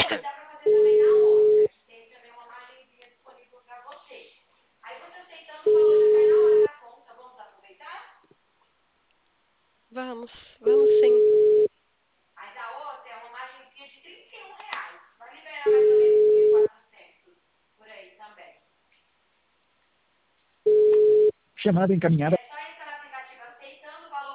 Mas dá para fazer também na outra, que tem também uma margenzinha disponível para você. Aí você aceitando, o valor já cai na hora da conta. Vamos aproveitar? Vamos sim. Aí da outra é uma margenzinha de R$ 31. Vai liberar mais ou menos 1.400 por aí também. Chamada encaminhada.